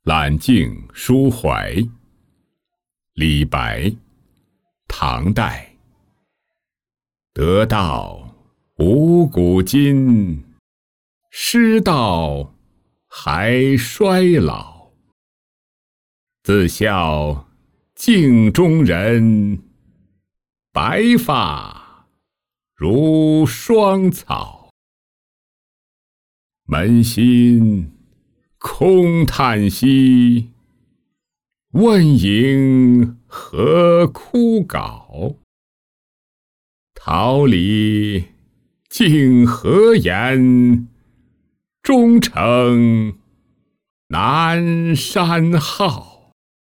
揽镜抒怀。李白，唐代。得道无古今，失道还衰老。自笑镜中人，白发如霜草。扪心空叹息，问影何枯槁。桃李竟何言，终成南山好。